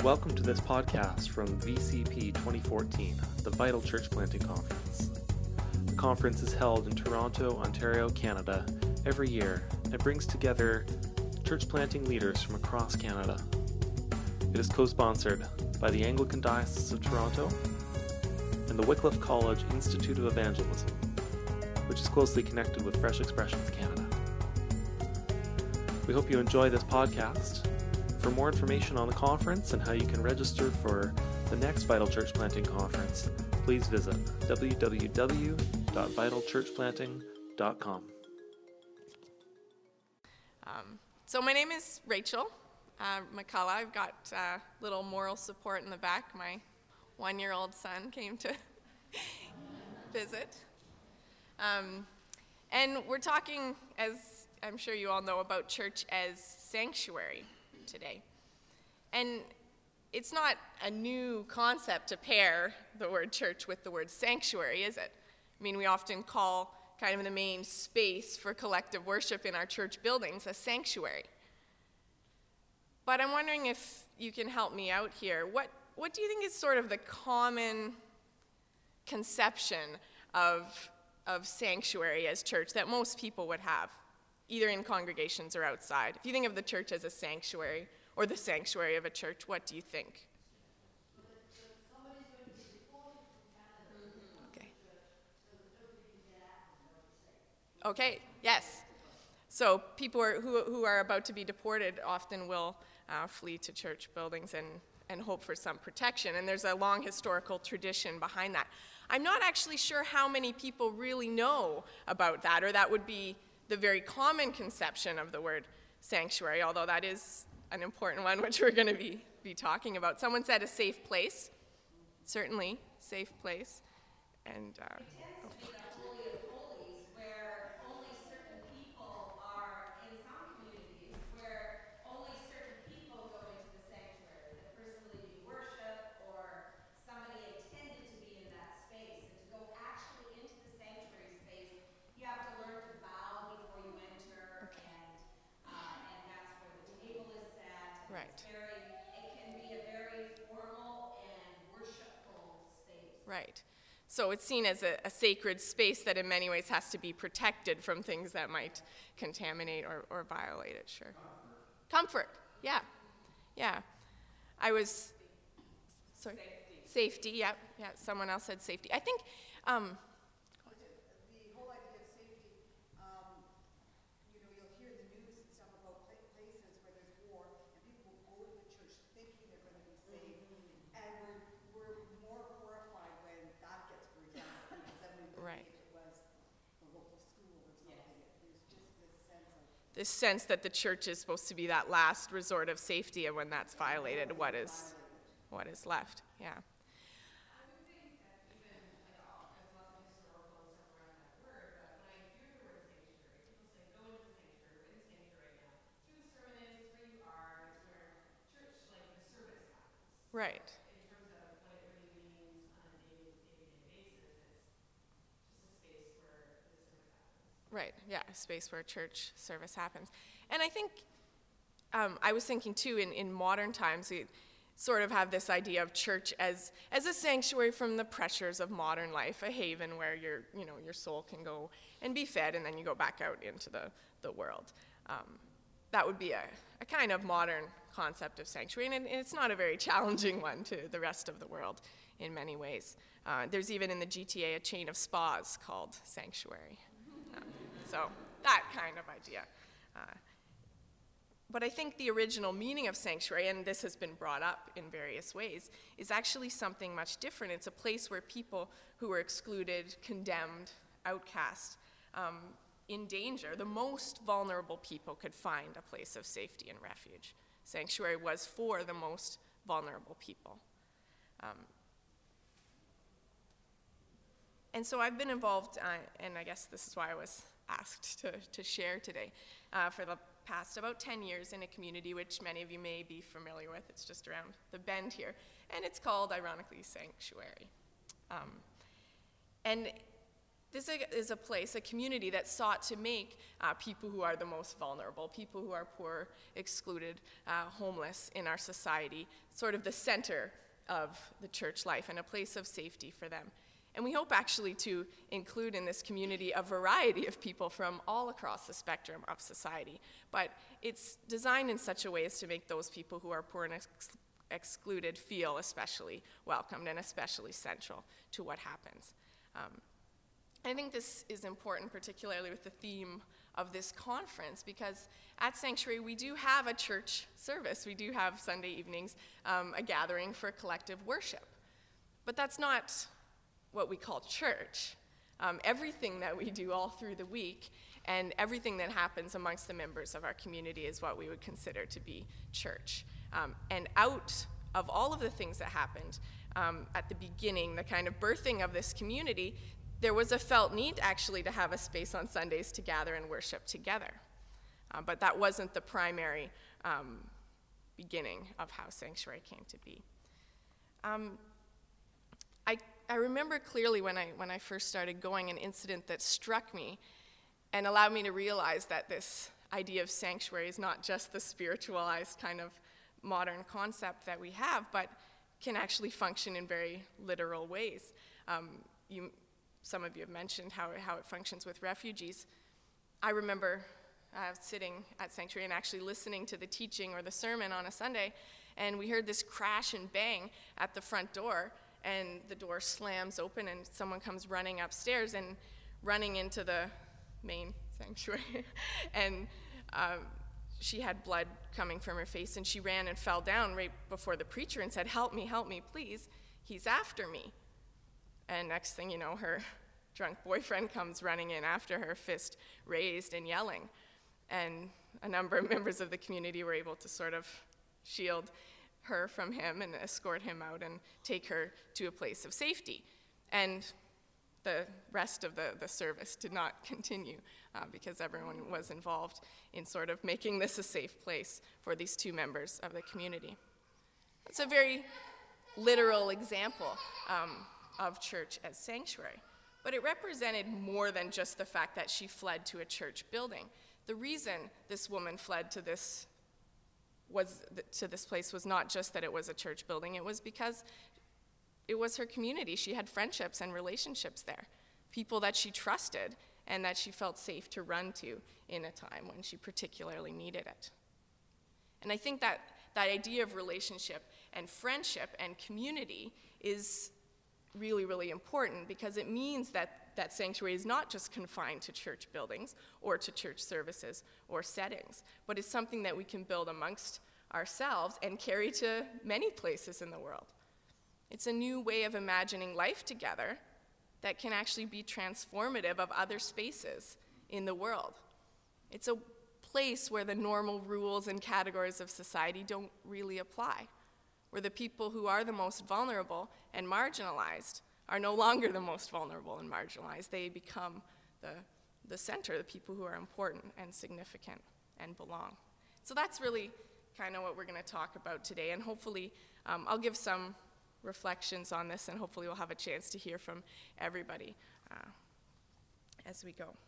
welcome to this podcast from VCP 2014, the Vital Church Planting Conference. The conference is held in Toronto, Ontario, Canada, every year and brings together church planting leaders from across Canada. It is co-sponsored by the Anglican Diocese of Toronto and the Wycliffe College Institute of Evangelism, which is closely connected with Fresh Expressions Canada. We hope you enjoy this podcast. For more information on the conference and how you can register for the next Vital Church Planting Conference, please visit www.vitalchurchplanting.com. So my name is Rachel McCullough. I've got little moral support in the back. My 1-year-old son came to visit. And we're talking, as I'm sure you all know, about church as sanctuary today. And it's not a new concept to pair the word church with the word sanctuary, is it? I mean, we often call kind of the main space for collective worship in our church buildings a sanctuary. But I'm wondering if you can help me out here. What do you think is sort of the common conception of sanctuary as church that most people would have, either in congregations or outside? If you think of the church as a sanctuary, or the sanctuary of a church, what do you think? Okay, yes. So people who are about to be deported often will flee to church buildings and hope for some protection, and there's a long historical tradition behind that. I'm not actually sure how many people really know about that, or that would be the very common conception of the word sanctuary, although that is an important one, which we're going to be talking about. Someone said a safe place. Certainly, safe place. And it tends to be the Holy of Holies, where only certain people are, in some communities, where only certain people go into the sanctuary. The person leading worship or somebody intended to be in that space. And to go actually into the sanctuary space, you have to learn to bow before you enter, okay. And that's where the table is set. Right. It can be a very formal and worshipful space. Right. So it's seen as a sacred space that in many ways has to be protected from things that might contaminate or violate it, sure. Comfort, yeah. Yeah. I was, sorry? Safety, yep. Yeah, someone else said safety. I think, the whole idea of safety, you'll hear the news and stuff about places where there's war, and people will go to the church thinking they're going to be safe, and we're more horrified when that gets burned down, because then we would right. think it was the local school or something. There's just this sense of... This sense that the church is supposed to be that last resort of safety, and when that's violated, what is left, yeah. Right. In terms of what it really means on a day-to-day basis, it's just a space where the service happens. Right, yeah, a space where church service happens. And I think, I was thinking too, in modern times, we sort of have this idea of church as a sanctuary from the pressures of modern life, a haven where your soul can go and be fed, and then you go back out into the world. That would be a kind of modern concept of sanctuary, and it's not a very challenging one to the rest of the world in many ways. There's even in the GTA a chain of spas called Sanctuary. So that kind of idea. But I think the original meaning of sanctuary, and this has been brought up in various ways, is actually something much different. It's a place where people who are excluded, condemned, outcast, in danger, the most vulnerable people could find a place of safety and refuge. Sanctuary was for the most vulnerable people. And so I've been involved, and I guess this is why I was asked to share today, for the past about 10 years in a community which many of you may be familiar with. It's just around the bend here, and it's called, ironically, Sanctuary. And This is a place, a community that sought to make people who are the most vulnerable, people who are poor, excluded, homeless in our society, sort of the center of the church life and a place of safety for them. And we hope actually to include in this community a variety of people from all across the spectrum of society. But it's designed in such a way as to make those people who are poor and excluded feel especially welcomed and especially central to what happens. I think this is important, particularly with the theme of this conference, because at Sanctuary we do have a church service. We do have Sunday evenings, a gathering for collective worship. But that's not what we call church. Everything that we do all through the week and everything that happens amongst the members of our community is what we would consider to be church. And out of all of the things that happened at the beginning, the kind of birthing of this community, there was a felt need actually to have a space on Sundays to gather and worship together. But that wasn't the primary beginning of how Sanctuary came to be. I remember clearly when I first started going an incident that struck me and allowed me to realize that this idea of sanctuary is not just the spiritualized kind of modern concept that we have, but can actually function in very literal ways. Some of you have mentioned how it functions with refugees. I remember sitting at Sanctuary and actually listening to the teaching or the sermon on a Sunday, and we heard this crash and bang at the front door, and the door slams open and someone comes running upstairs and running into the main sanctuary. And she had blood coming from her face, and she ran and fell down right before the preacher and said, help me, please, he's after me." And next thing you know, her drunk boyfriend comes running in after her, fist raised and yelling. And a number of members of the community were able to sort of shield her from him and escort him out and take her to a place of safety. And the rest of the service did not continue because everyone was involved in sort of making this a safe place for these two members of the community. It's a very literal example of church as sanctuary. But it represented more than just the fact that she fled to a church building. The reason this woman fled to this place was not just that it was a church building, it was because it was her community. She had friendships and relationships there, people that she trusted and that she felt safe to run to in a time when she particularly needed it. And I think that idea of relationship and friendship and community is really, really important, because it means that sanctuary is not just confined to church buildings or to church services or settings, but it's something that we can build amongst ourselves and carry to many places in the world. It's a new way of imagining life together that can actually be transformative of other spaces in the world. It's a place where the normal rules and categories of society don't really apply, where the people who are the most vulnerable and marginalized are no longer the most vulnerable and marginalized. They become the center, the people who are important and significant and belong. So that's really kind of what we're going to talk about today, and hopefully I'll give some reflections on this, and hopefully we'll have a chance to hear from everybody as we go.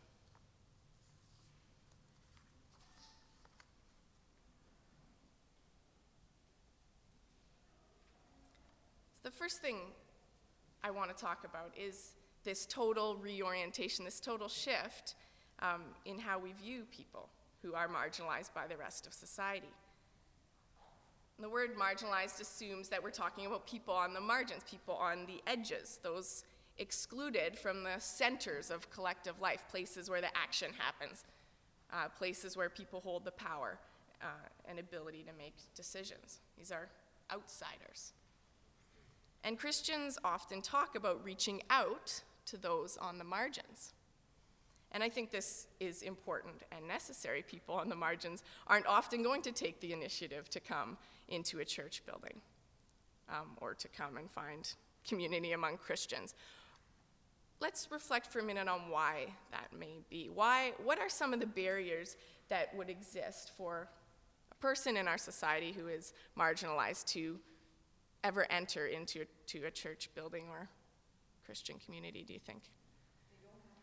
The first thing I want to talk about is this total reorientation, this total shift in how we view people who are marginalized by the rest of society. And the word marginalized assumes that we're talking about people on the margins, people on the edges, those excluded from the centers of collective life, places where the action happens, places where people hold the power and ability to make decisions. These are outsiders. And Christians often talk about reaching out to those on the margins. And I think this is important and necessary. People on the margins aren't often going to take the initiative to come into a church building or to come and find community among Christians. Let's reflect for a minute on why that may be. What are some of the barriers that would exist for a person in our society who is marginalized to ever enter into a church building or Christian community, do you think? They don't have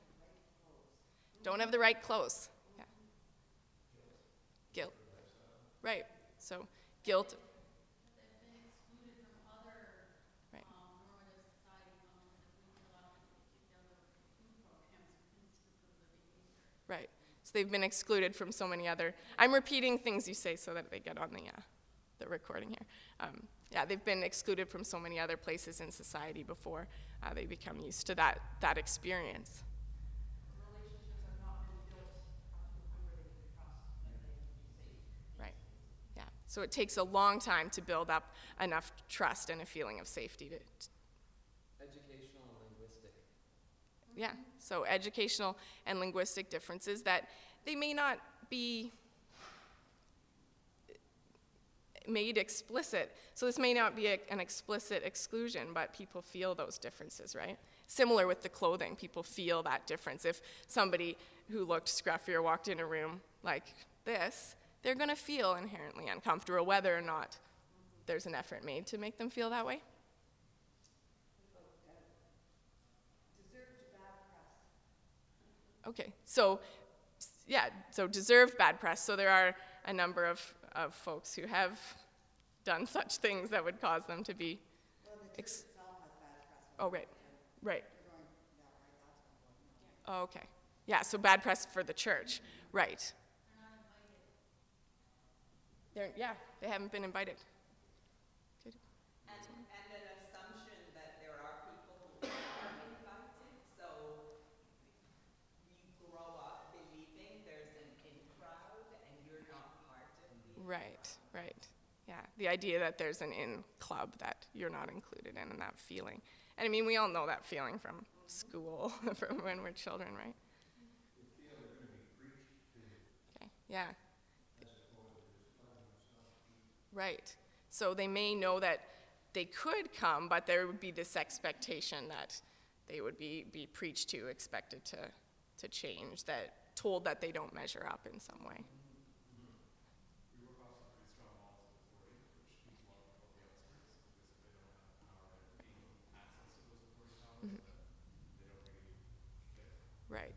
Don't have the right clothes. Yeah. Guilt. Right. So guilt. Right. Right. So they've been excluded from so many other. I'm repeating things you say so that they get on the recording here. Yeah, they've been excluded from so many other places in society before they become used to that experience. Relationships have not been built up to the point where they can trust that they can be safe. Right. Yeah. So it takes a long time to build up enough trust and a feeling of safety to Educational and linguistic. yeah. So educational and linguistic differences that they may not be made explicit. So this may not be an explicit exclusion, but people feel those differences, right? Similar with the clothing, people feel that difference. If somebody who looked scruffier walked in a room like this, they're going to feel inherently uncomfortable, whether or not there's an effort made to make them feel that way. Deserved bad press. Okay, so yeah, so deserved bad press. So there are a number of folks who have done such things that would cause them to be. Well, the church itself has bad press. Oh, right, right. You're going, yeah, right, that's one. Oh, okay. Yeah, so bad press for the church, right. Yeah, they haven't been invited. Good. And an assumption that there are people who are invited, so you grow up believing there's an in crowd and you're not part of the Right, right. Yeah, the idea that there's an in club that you're not included in and that feeling. And I mean, we all know that feeling from school, from when we're children, right? You feel they're going to be preached to. Okay, yeah. As opposed to just telling themselves. Right. So they may know that they could come, but there would be this expectation that they would be preached to, expected to change, that told that they don't measure up in some way. We work off some pretty strong models of authority, which keeps a lot of people on the outskirts because if they don't have the power, they're gaining access to those authority powers that they don't really fit. Right.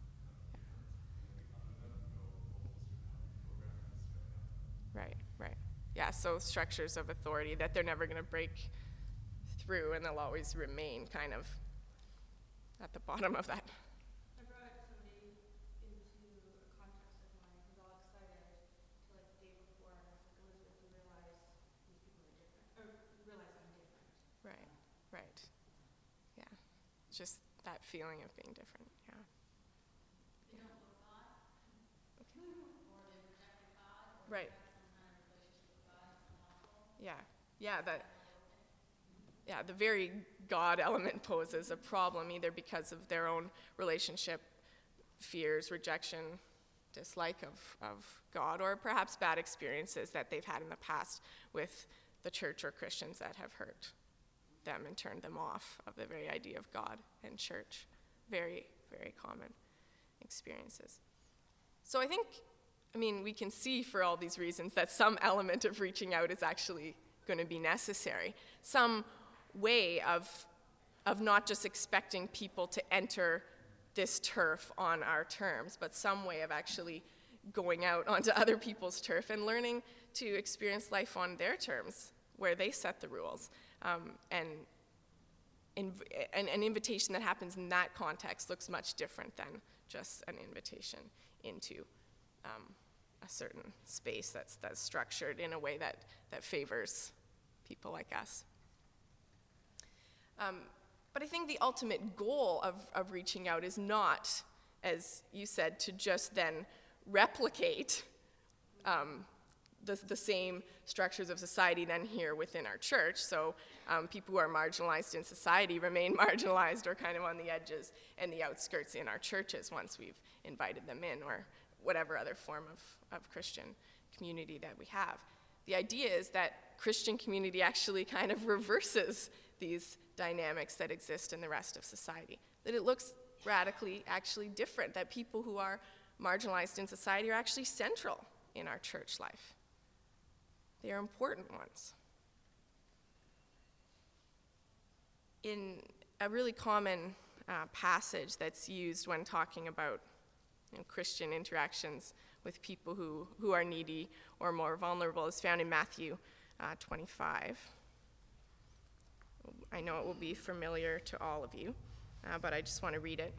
Right, right. Yeah, so structures of authority that they're never going to break through and they'll always remain kind of at the bottom of that. I brought somebody into a context of mine who's all excited to like the day before, and I was like, Elizabeth, you realize these people are different, or you realize I'm different. Right, right. Yeah, just that feeling of being different, yeah. They don't know God, or they rejected God, or Right. they have some kind of relationship with God that's unlawful. Yeah, yeah, the very God element poses a problem either because of their own relationship fears, rejection, dislike of God, or perhaps bad experiences that they've had in the past with the church or Christians that have hurt them and turned them off of the very idea of God and church. Very, very common experiences. So I think, we can see for all these reasons that some element of reaching out is actually going to be necessary. Some way of not just expecting people to enter this turf on our terms, but some way of actually going out onto other people's turf and learning to experience life on their terms, where they set the rules. And an invitation that happens in that context looks much different than just an invitation into a certain space that's structured in a way that favors people like us. But I think the ultimate goal of reaching out is not, as you said, to just then replicate the same structures of society then here within our church. So people who are marginalized in society remain marginalized or kind of on the edges and the outskirts in our churches once we've invited them in, or whatever other form of Christian community that we have. The idea is that Christian community actually kind of reverses these dynamics that exist in the rest of society, that it looks radically actually different, that people who are marginalized in society are actually central in our church life. They are important ones. In a really common passage that's used when talking about Christian interactions with people who are needy or more vulnerable is found in Matthew 25. I know it will be familiar to all of you, but I just want to read it.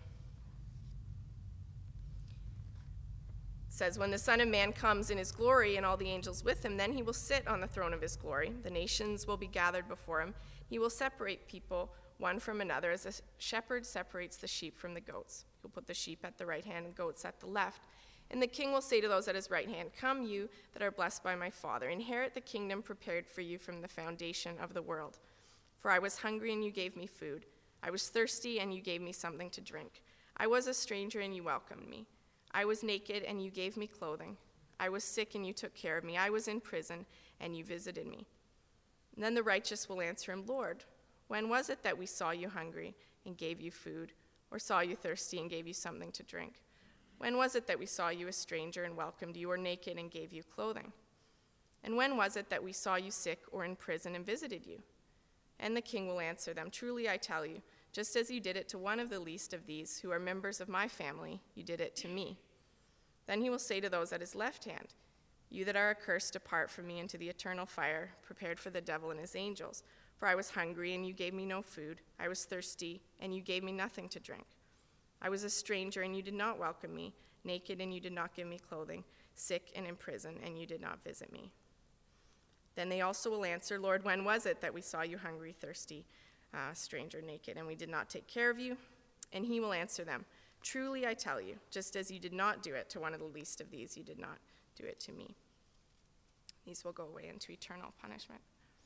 It says, "When the Son of Man comes in his glory and all the angels with him, then he will sit on the throne of his glory. The nations will be gathered before him. He will separate people one from another as a shepherd separates the sheep from the goats. He'll put the sheep at the right hand and goats at the left. And the king will say to those at his right hand, 'Come, you that are blessed by my Father, inherit the kingdom prepared for you from the foundation of the world. For I was hungry and you gave me food. I was thirsty and you gave me something to drink. I was a stranger and you welcomed me. I was naked and you gave me clothing. I was sick and you took care of me. I was in prison and you visited me.' And then the righteous will answer him, 'Lord, when was it that we saw you hungry and gave you food, or saw you thirsty and gave you something to drink? When was it that we saw you a stranger and welcomed you, or naked and gave you clothing? And when was it that we saw you sick or in prison and visited you?' And the king will answer them, 'Truly I tell you, just as you did it to one of the least of these who are members of my family, you did it to me.' Then he will say to those at his left hand, 'You that are accursed, depart from me into the eternal fire, prepared for the devil and his angels. For I was hungry, and you gave me no food. I was thirsty, and you gave me nothing to drink. I was a stranger, and you did not welcome me, naked, and you did not give me clothing, sick and in prison, and you did not visit me.' Then they also will answer, 'Lord, when was it that we saw you hungry, thirsty, stranger, naked, and we did not take care of you?' And he will answer them, 'Truly I tell you, just as you did not do it to one of the least of these, you did not do it to me.' These will go away into eternal punishment."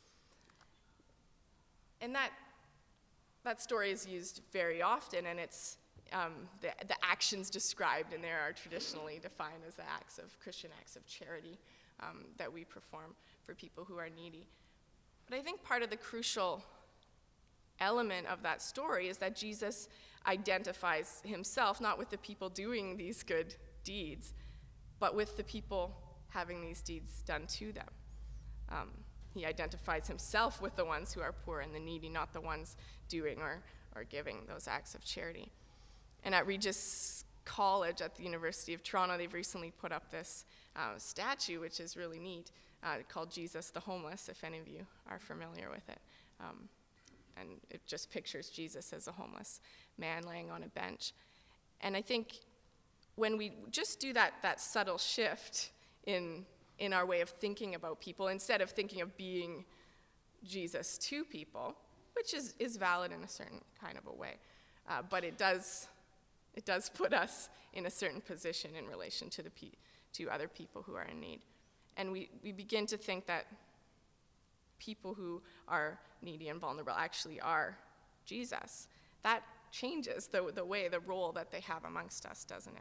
And that story is used very often, and it's the actions described in there are traditionally defined as the Christian acts of charity that we perform for people who are needy. But I think part of the crucial element of that story is that Jesus identifies himself not with the people doing these good deeds, but with the people having these deeds done to them. He identifies himself with the ones who are poor and the needy, not the ones doing or giving those acts of charity. And at Regis College at the University of Toronto, they've recently put up this statue, which is really neat, called Jesus the Homeless, if any of you are familiar with it. And it just pictures Jesus as a homeless man laying on a bench. And I think when we just do that subtle shift in our way of thinking about people, instead of thinking of being Jesus to people, which is valid in a certain kind of a way, but it does put us in a certain position in relation to other people who are in need. And we begin to think that people who are needy and vulnerable actually are Jesus. That changes the role that they have amongst us, doesn't it?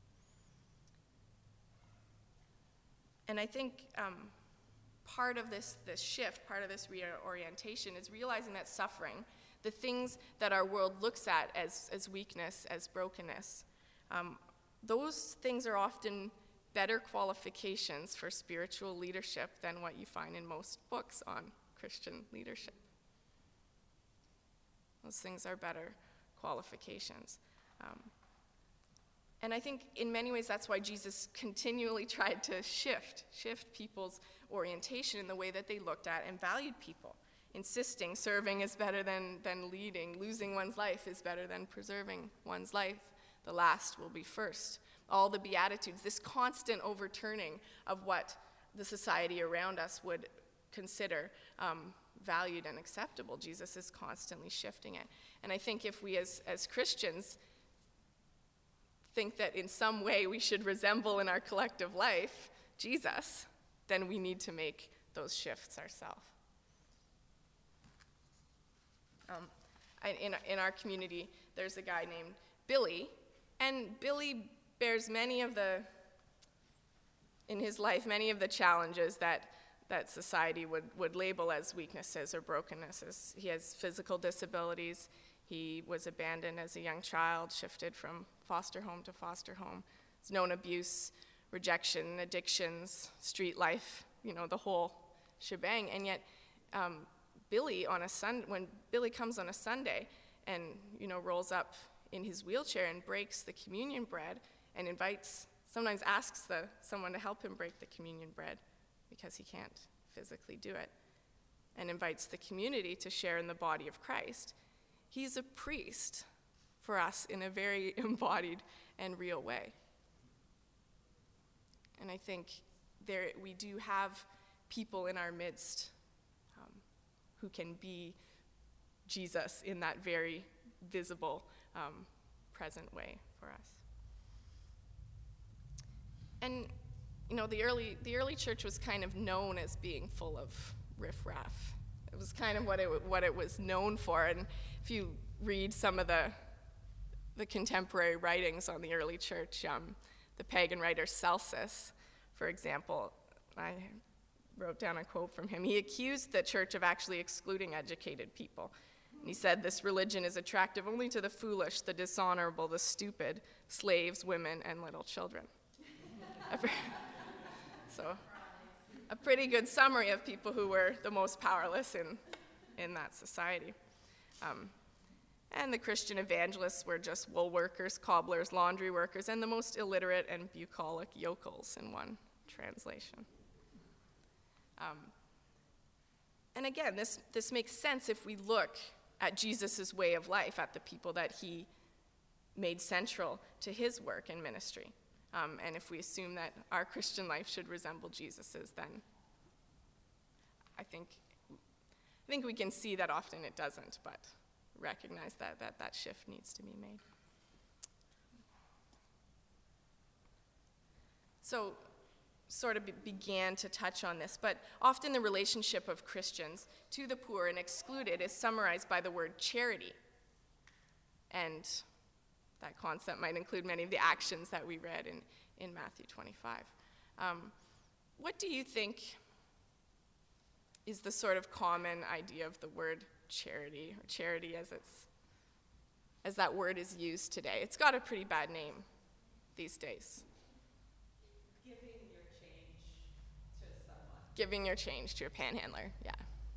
And I think part of this shift, part of this reorientation is realizing that suffering, the things that our world looks at as weakness, as brokenness, those things are often better qualifications for spiritual leadership than what you find in most books on Christian leadership. Those things are better qualifications. And I think in many ways that's why Jesus continually tried to shift people's orientation in the way that they looked at and valued people, insisting serving is better than leading, losing one's life is better than preserving one's life, the last will be first. All the Beatitudes, this constant overturning of what the society around us would consider valued and acceptable. Jesus is constantly shifting it. And I think if we as Christians think that in some way we should resemble in our collective life Jesus, then we need to make those shifts ourselves. In our community, there's a guy named Billy, and Billy bears many of the challenges that society would label as weaknesses or brokennesses. He has physical disabilities. He was abandoned as a young child, shifted from foster home to foster home. He's known abuse, rejection, addictions, street life, the whole shebang. And yet, when Billy comes on a Sunday and rolls up in his wheelchair and breaks the communion bread and sometimes asks someone to help him break the communion bread because he can't physically do it, and invites the community to share in the body of Christ, he's a priest for us in a very embodied and real way. And I think we do have people in our midst who can be Jesus in that very visible, present way for us. And the early church was kind of known as being full of riffraff. It was kind of what it was known for. And if you read some of the contemporary writings on the early church, the pagan writer Celsus, for example, I wrote down a quote from him. He accused the church of actually excluding educated people. And he said, "This religion is attractive only to the foolish, the dishonorable, the stupid, slaves, women, and little children." So, a pretty good summary of people who were the most powerless in that society. And the Christian evangelists were just wool workers, cobblers, laundry workers, and the most illiterate and bucolic yokels in one translation. And again, this makes sense if we look at Jesus' way of life, at the people that he made central to his work and ministry. And if we assume that our Christian life should resemble Jesus's, then I think we can see that often it doesn't, but recognize that shift needs to be made. So, sort of began to touch on this, but often the relationship of Christians to the poor and excluded is summarized by the word charity. And that concept might include many of the actions that we read in Matthew 25. What do you think is the sort of common idea of the word charity, or charity as that word is used today? It's got a pretty bad name these days. Giving your change to a panhandler, yeah.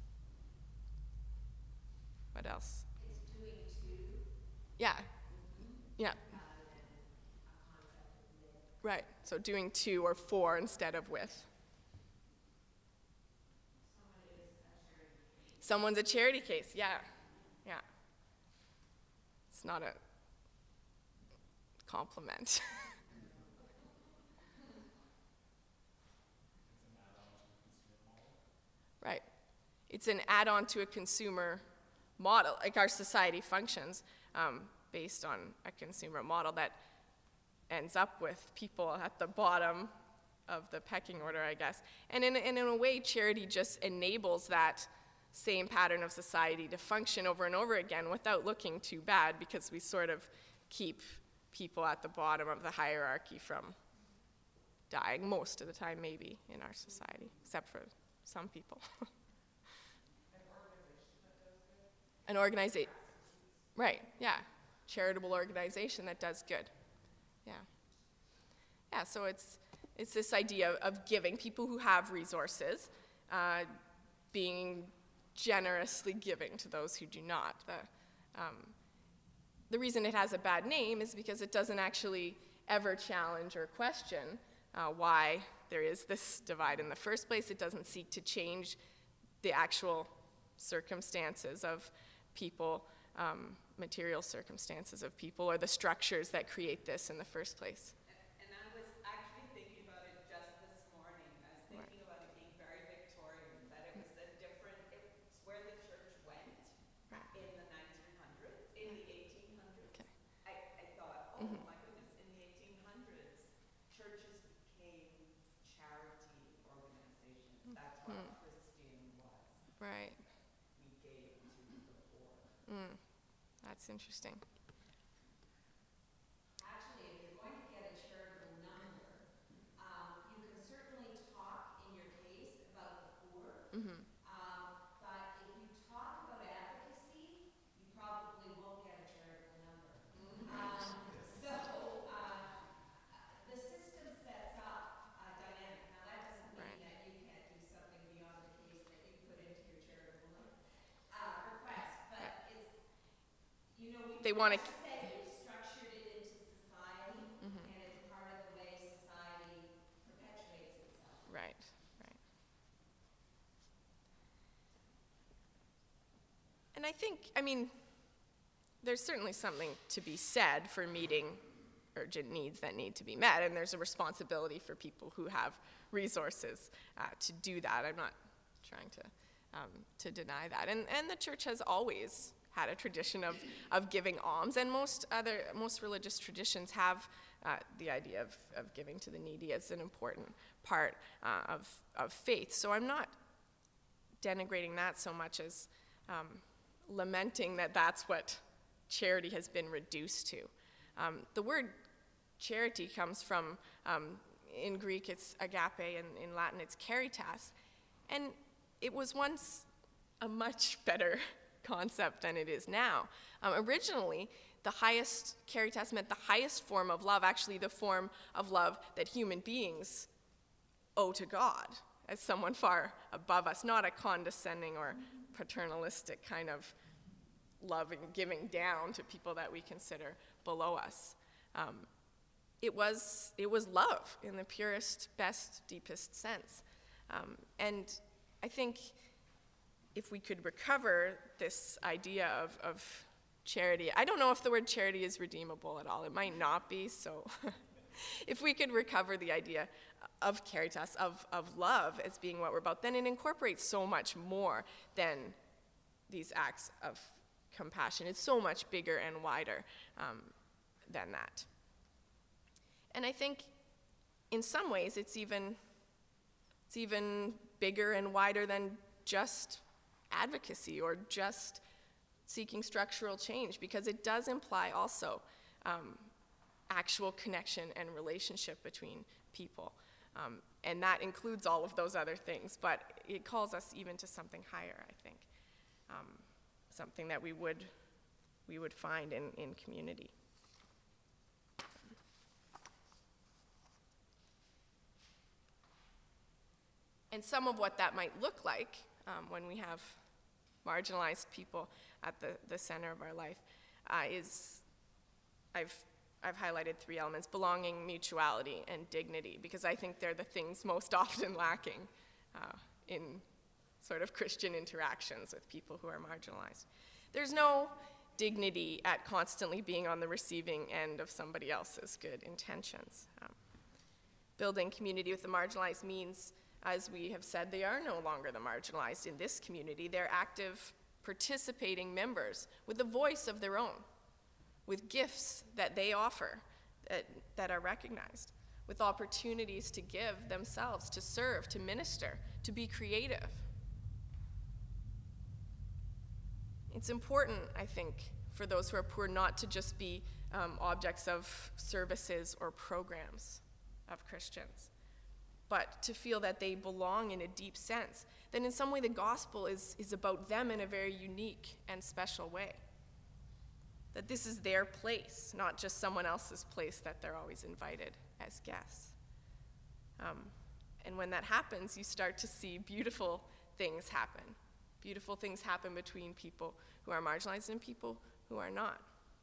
What else? It's doing to. Yeah. Yeah. Rather than a concept of with. Right. So doing to or for instead of with. Someone's a charity case. Yeah. Yeah. It's not a compliment. Right. It's an add-on to a consumer model, like our society functions based on a consumer model that ends up with people at the bottom of the pecking order, I guess. And in a way, charity just enables that same pattern of society to function over and over again without looking too bad, because we sort of keep people at the bottom of the hierarchy from dying most of the time, maybe, in our society, except for some people. An organization, right, yeah. Charitable organization that does good. Yeah. Yeah, so it's this idea of giving people who have resources, being generously giving to those who do not. The reason it has a bad name is because it doesn't actually ever challenge or question why there is this divide in the first place. It doesn't seek to change the actual circumstances of people, material circumstances of people, or the structures that create this in the first place. And I was actually thinking about it just this morning. I was thinking about it being very Victorian, that it was it's where the church went in the 1900s, in the 1800s. Okay. I thought, oh my goodness, in the 1800s, churches became charity organizations. That's what Christian was. Right. We gave to the poor. That's interesting. Actually, if you're going to get a charitable number, you can certainly talk in your case about the poor. But if you talk about advocacy, you probably won't get a charitable number. The system sets up a dynamic. Now, that doesn't mean that you can't do something beyond the case that you put into your charitable request, but it's, They want to. we've structured it into society, and it's And I think, there's certainly something to be said for meeting urgent needs that need to be met, and there's a responsibility for people who have resources to do that. I'm not trying to deny that. And the church has always had a tradition of giving alms, and most religious traditions have the idea of giving to the needy as an important part of faith. So I'm not denigrating that so much as lamenting that that's what charity has been reduced to. The word charity comes from, in Greek it's agape, and in Latin it's caritas. And it was once a much better concept than it is now. Originally, the highest caritas meant the highest form of love, actually the form of love that human beings owe to God as someone far above us, not a condescending or paternalistic kind of love and giving down to people that we consider below us. It was love in the purest, best, deepest sense. And I think if we could recover this idea of charity, I don't know if the word charity is redeemable at all. It might not be, so if we could recover the idea of caritas, of love as being what we're about, then it incorporates so much more than these acts of compassion. It's so much bigger and wider than that. And I think in some ways it's even bigger and wider than just advocacy or just seeking structural change, because it does imply also actual connection and relationship between people. And that includes all of those other things, but it calls us even to something higher, I think. Something that we would find in community. And some of what that might look like when we have marginalized people at the center of our life is, I've highlighted 3 elements: belonging, mutuality, and dignity, because I think they're the things most often lacking in sort of Christian interactions with people who are marginalized. There's no dignity at constantly being on the receiving end of somebody else's good intentions. Building community with the marginalized means, as we have said, they are no longer the marginalized in this community. They're active, participating members with a voice of their own, with gifts that they offer that are recognized, with opportunities to give themselves, to serve, to minister, to be creative. It's important, I think, for those who are poor not to just be objects of services or programs of Christians, but to feel that they belong in a deep sense, that in some way the gospel is about them in a very unique and special way. That this is their place, not just someone else's place that they're always invited as guests. And when that happens, you start to see beautiful things happen. Beautiful things happen between people who are marginalized and people who are not.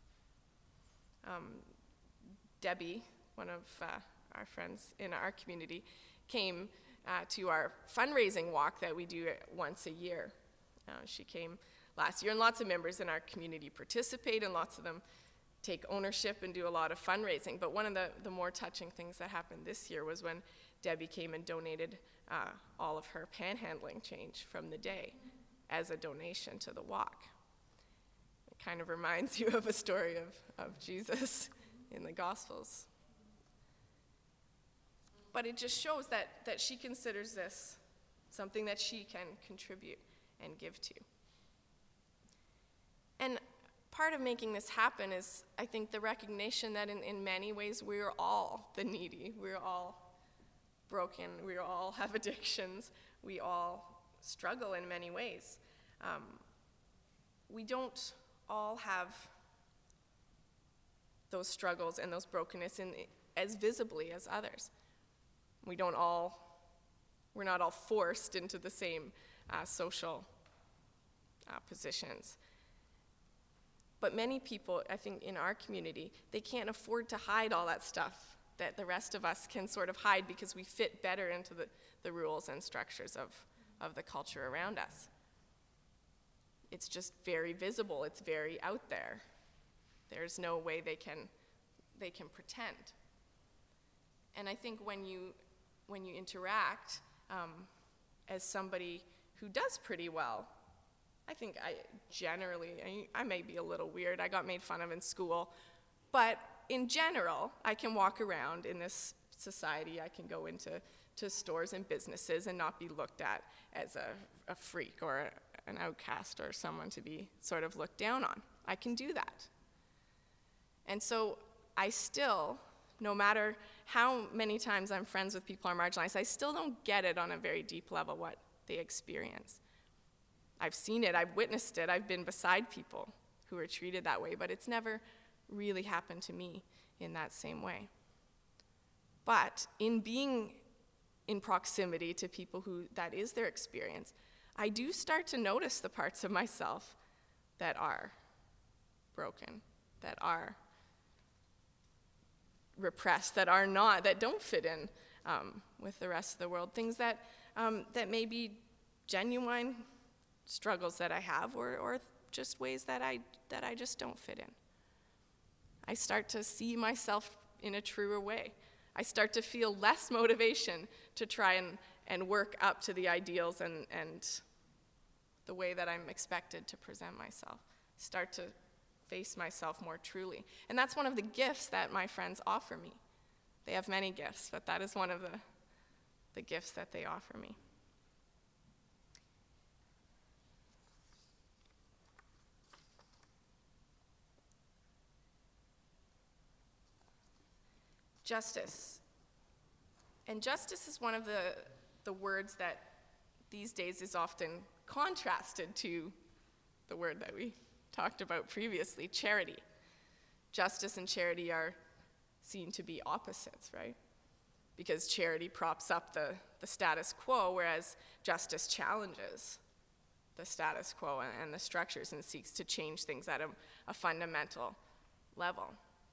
Debbie, one of our friends in our community, came to our fundraising walk that we do once a year. She came last year, and lots of members in our community participate, and lots of them take ownership and do a lot of fundraising. But one of the more touching things that happened this year was when Debbie came and donated all of her panhandling change from the day as a donation to the walk. It kind of reminds you of a story of Jesus in the Gospels. But it just shows that she considers this something that she can contribute and give to. And part of making this happen is, I think, the recognition that in many ways we're all the needy. We're all broken. We all have addictions. We all struggle in many ways. We don't all have those struggles and those brokenness as visibly as others. We're not all forced into the same social positions. But many people, I think, in our community, they can't afford to hide all that stuff that the rest of us can sort of hide because we fit better into the rules and structures of the culture around us. it's just very visible. It's very out there. There's no way they can pretend. And I think when you interact as somebody who does pretty well, I think I may be a little weird. I got made fun of in school, but in general, I can walk around in this society. I can go into stores and businesses and not be looked at as a freak or an outcast or someone to be sort of looked down on. I can do that. And so I still, no matter how many times I'm friends with people who are marginalized, I still don't get it on a very deep level what they experience. I've seen it, I've witnessed it, I've been beside people who are treated that way, but it's never really happened to me in that same way. But in being in proximity to people who that is their experience, I do start to notice the parts of myself that are broken, that are repressed, that don't fit in with the rest of the world, things that may be genuine struggles that I have, or just ways that I just don't fit in. I start to see myself in a truer way. I start to feel less motivation to try and work up to the ideals and the way that I'm expected to present myself. Start to face myself more truly. And that's one of the gifts that my friends offer me. They have many gifts, but that is one of the gifts that they offer me. Justice. And justice is one of the words that these days is often contrasted to the word that we talked about previously, charity. Justice and charity are seen to be opposites, right? Because charity props up the status quo, whereas justice challenges the status quo and the structures and seeks to change things at a fundamental level.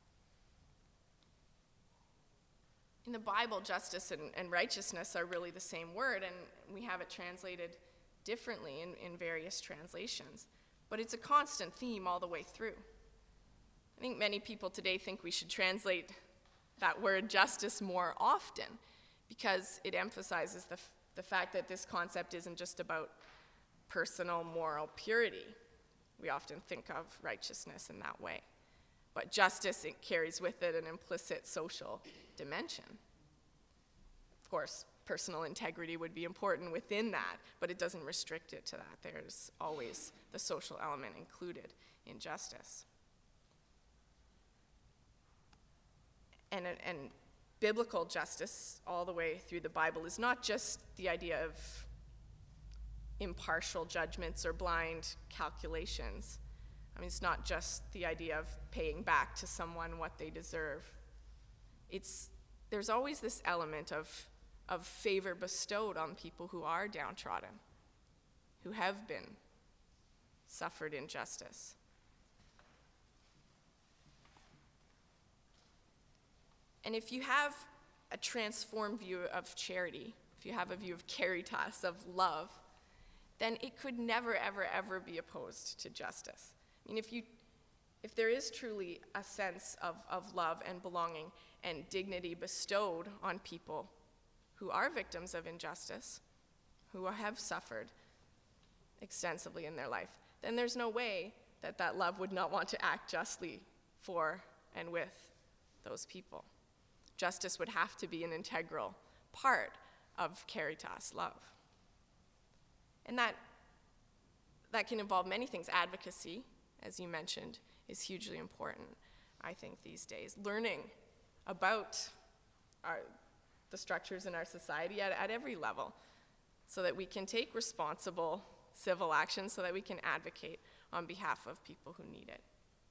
In the Bible, justice and righteousness are really the same word, and we have it translated differently in various translations. But it's a constant theme all the way through. I think many people today think we should translate that word justice more often because it emphasizes the fact that this concept isn't just about personal moral purity. We often think of righteousness in that way. But justice, it carries with it an implicit social dimension. Of course, personal integrity would be important within that, but it doesn't restrict it to that. There's always the social element included in justice. And biblical justice all the way through the Bible is not just the idea of impartial judgments or blind calculations. I mean, it's not just the idea of paying back to someone what they deserve. There's always this element of favor bestowed on people who are downtrodden, who have been suffered injustice. And if you have a transformed view of charity, if you have a view of caritas, of love, then it could never, ever, ever be opposed to justice. I mean, if there is truly a sense of love and belonging and dignity bestowed on people who are victims of injustice, who have suffered extensively in their life, then there's no way that love would not want to act justly for and with those people. Justice would have to be an integral part of caritas, love. And that can involve many things. Advocacy, as you mentioned, is hugely important, I think, these days. Learning about the structures in our society at every level so that we can take responsible civil action, so that we can advocate on behalf of people who need it.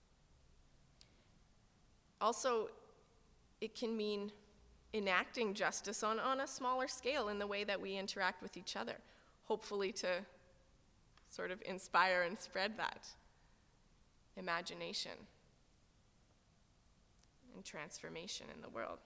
Also, it can mean enacting justice on a smaller scale in the way that we interact with each other, hopefully to sort of inspire and spread that imagination and transformation in the world.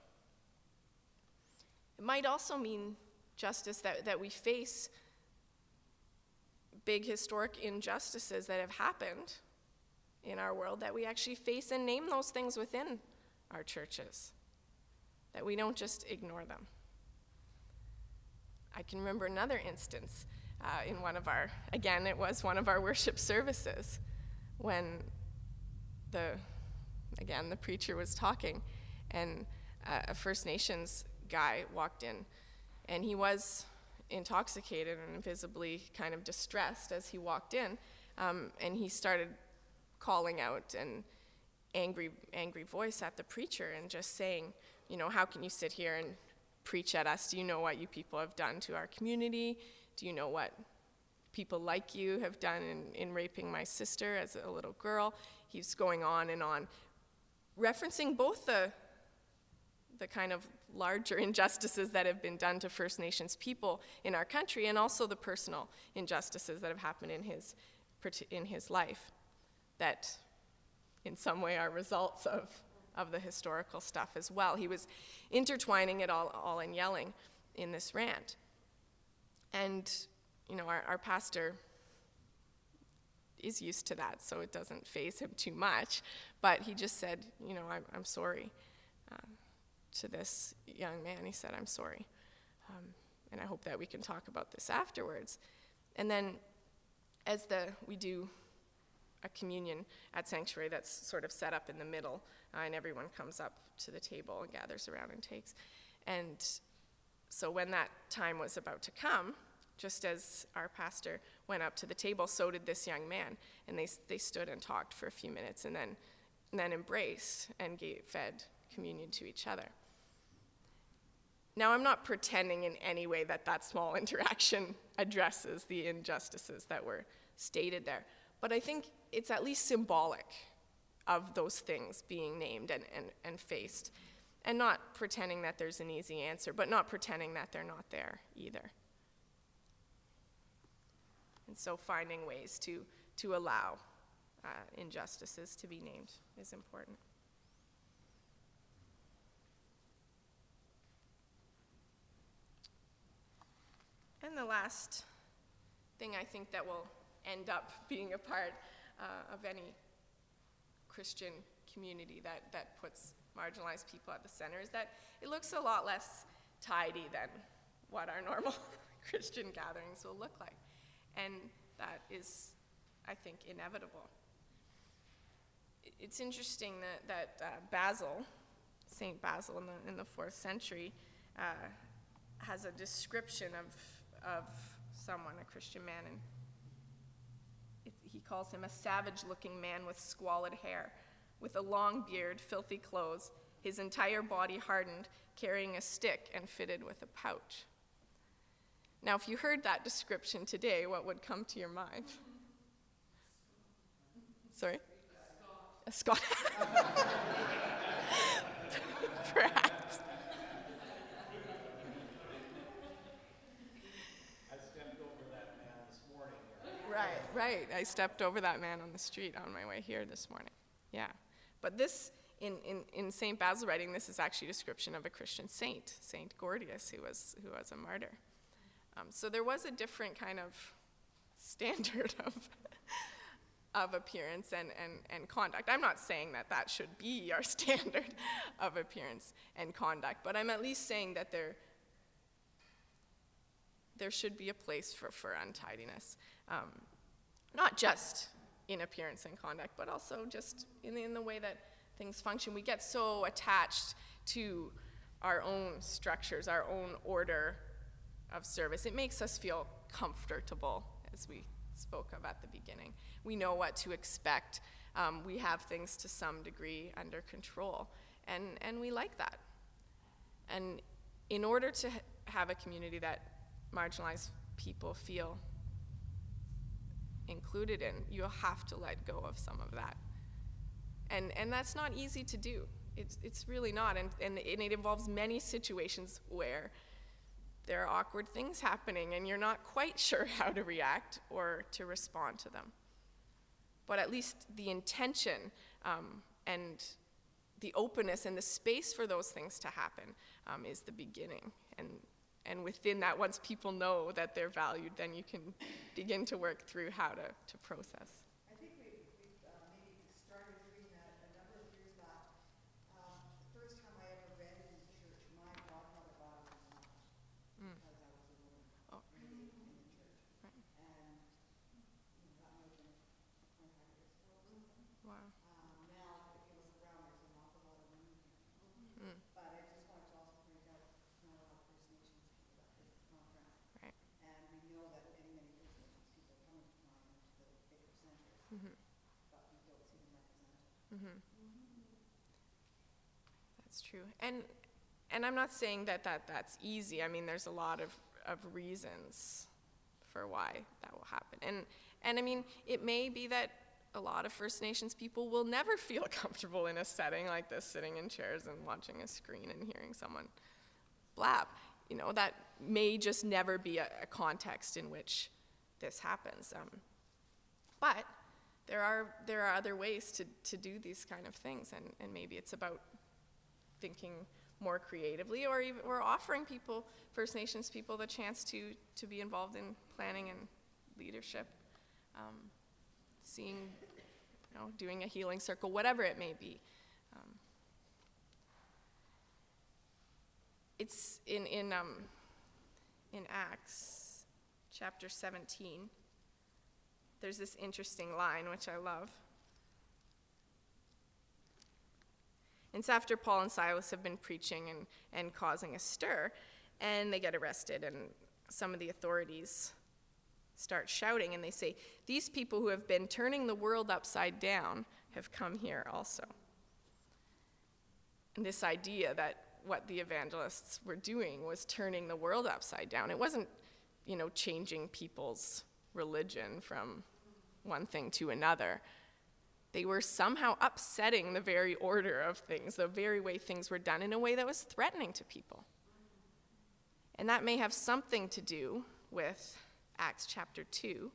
It might also mean justice that we face big historic injustices that have happened in our world, that we actually face and name those things within our churches, that we don't just ignore them. I can remember another instance in one of our, again, it was one of our worship services, when the preacher was talking, and a First Nations guy walked in, and he was intoxicated and visibly kind of distressed as he walked in, and he started calling out an angry voice at the preacher and just saying, you know, how can you sit here and preach at us? Do you know what you people have done to our community? Do you know what people like you have done in raping my sister as a little girl? He's going on and on, referencing both the kind of larger injustices that have been done to First Nations people in our country, and also the personal injustices that have happened in his life, that in some way are results of the historical stuff as well. He was intertwining it all and yelling in this rant. And, you know, our pastor is used to that, so it doesn't faze him too much. But he just said, you know, I'm sorry to this young man. He said, I'm sorry. And I hope that we can talk about this afterwards. And then as we do a communion at Sanctuary that's sort of set up in the middle, and everyone comes up to the table and gathers around and takes. And so when that time was about to come, just as our pastor went up to the table, so did this young man. And they stood and talked for a few minutes, and then embraced and fed communion to each other. Now, I'm not pretending in any way that small interaction addresses the injustices that were stated there, but I think it's at least symbolic of those things being named and faced, and not pretending that there's an easy answer, but not pretending that they're not there either. And so finding ways to allow injustices to be named is important. And the last thing I think that will end up being a part of any Christian community that puts marginalized people at the center is that it looks a lot less tidy than what our normal Christian gatherings will look like. And that is, I think, inevitable. It's interesting that Basil, St. Basil in the 4th century, has a description of someone, a Christian man, and he calls him a savage-looking man with squalid hair, with a long beard, filthy clothes, his entire body hardened, carrying a stick and fitted with a pouch. Now, if you heard that description today, what would come to your mind? Sorry? A Scot. Perhaps. Right. I stepped over that man on the street on my way here this morning. Yeah. But this, in St. Basil writing, this is actually a description of a Christian saint, St. Gordius, who was a martyr. So there was a different kind of standard of appearance and conduct. I'm not saying that should be our standard of appearance and conduct, but I'm at least saying that there should be a place for untidiness. Not just in appearance and conduct, but also just in the way that things function. We get so attached to our own structures, our own order of service. It makes us feel comfortable, as we spoke of at the beginning. We know what to expect. We have things to some degree under control, and we like that. And in order to have a community that marginalized people feel included in, you'll have to let go of some of that. And that's not easy to do. It's really not. And it involves many situations where there are awkward things happening and you're not quite sure how to react or to respond to them. But at least the intention and the openness and the space for those things to happen is the beginning. And And within that, once people know that they're valued, then you can begin to work through how to process. I think we've maybe started doing that a number of years back. The first time I ever read in church, my godmother body was not, because I was a woman raised in the church. Right. And that might have been 25 years ago or something. Wow. Now if you look around, there's an awful lot of women here. But I just wanted to also point out, not a lot of First Nations people at this conference. Right. And we know that many First Nations people come into mind into the bigger centers, but we don't see them represented. That's true. And I'm not saying that's easy. I mean, there's a lot of reasons for why that will happen. And I mean, it may be that a lot of First Nations people will never feel comfortable in a setting like this, sitting in chairs and watching a screen and hearing someone blab. That may just never be a context in which this happens. But there are other ways to do these kind of things, and maybe it's about thinking more creatively, or offering people, First Nations people, the chance to be involved in planning and leadership, seeing, doing a healing circle, whatever it may be. It's in Acts chapter 17. There's this interesting line, which I love. It's after Paul and Silas have been preaching and causing a stir, and they get arrested, and some of the authorities start shouting, and they say, "These people who have been turning the world upside down have come here also." And this idea that what the evangelists were doing was turning the world upside down. It wasn't, changing people's religion from one thing to another. They were somehow upsetting the very order of things, the very way things were done, in a way that was threatening to people. And that may have something to do with Acts chapter 2.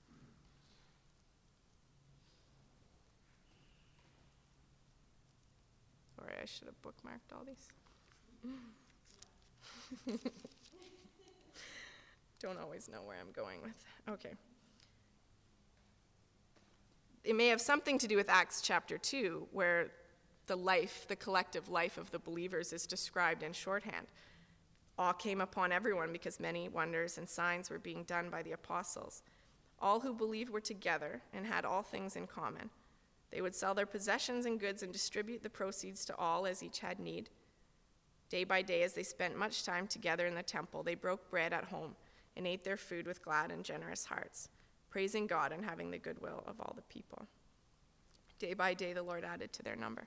Sorry, I should have bookmarked all these. Don't always know where I'm going with. Okay. It may have something to do with Acts chapter 2, where the collective life of the believers is described in shorthand. Awe came upon everyone because many wonders and signs were being done by the apostles. All who believed were together and had all things in common. They would sell their possessions and goods and distribute the proceeds to all as each had need. Day by day, as they spent much time together in the temple, they broke bread at home and ate their food with glad and generous hearts, praising God and having the goodwill of all the people. Day by day, the Lord added to their number.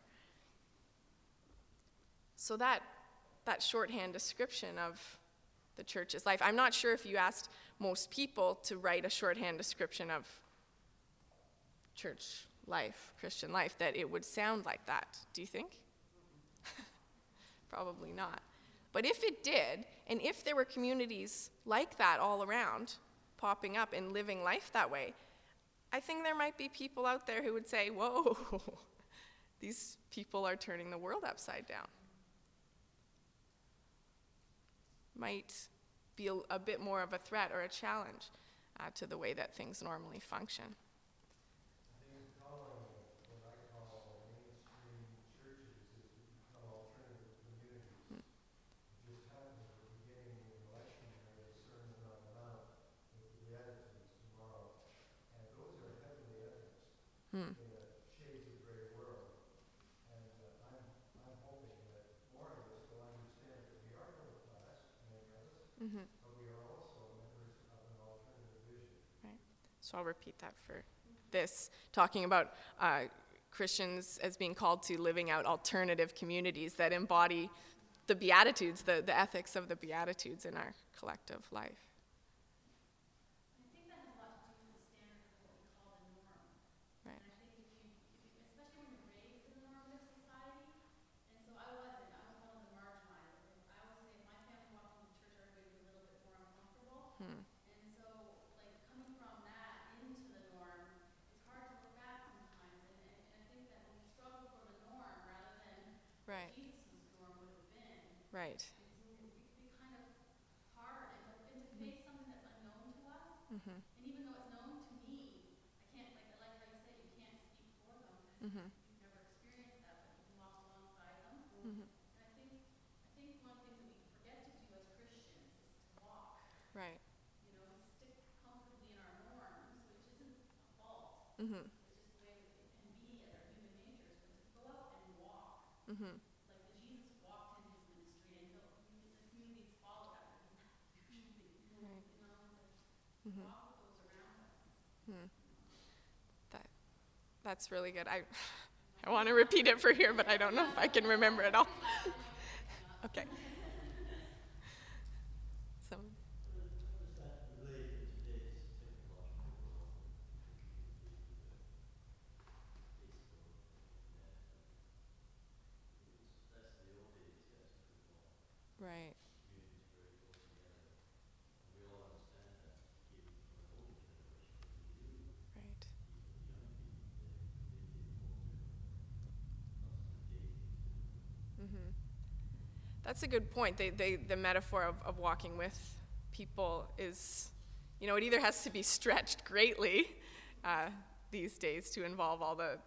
So that shorthand description of the church's life, I'm not sure if you asked most people to write a shorthand description of church life, Christian life, that it would sound like that. Do you think? Probably not. But if it did, and if there were communities like that all around, popping up and living life that way, I think there might be people out there who would say, whoa, these people are turning the world upside down. Might be a bit more of a threat or a challenge to the way that things normally function. In a shades of gray world, and I'm hoping that more of us will understand that we are middle class, many of us, but we are also members of an alternative vision. Right. So I'll repeat that for this, talking about Christians as being called to living out alternative communities that embody the Beatitudes, the ethics of the Beatitudes in our collective life. Right. Right. And even though it's known to me, I can't, like how you say, you can't speak for them because you've never experienced that, but you can walk alongside them. And I think one thing that we forget to do as Christians is to walk, Right. you know, and stick comfortably in our norms, which isn't a fault. Mm-hmm. It's just the way that it can be as our human natures, but to go out and walk, Mm-hmm. like the Jesus walked in his ministry, and the communities followed after him, usually, Right. you know, Mm-hmm. walk with those around us. That's really good. I want to repeat it for here, but I don't know if I can remember it all. Okay. So, How does that relate in today's technological world with the community, with Facebook, internet? That's the old days, yes, you could walk. right. Communities very close together. And we all understand that, even from an older generation, but the new Right. people, the young people today, they live a whole different, lots of dating too. Mm-hmm. That's a good point. The metaphor of walking with people is, you know, it either has to be stretched greatly these days to involve all the,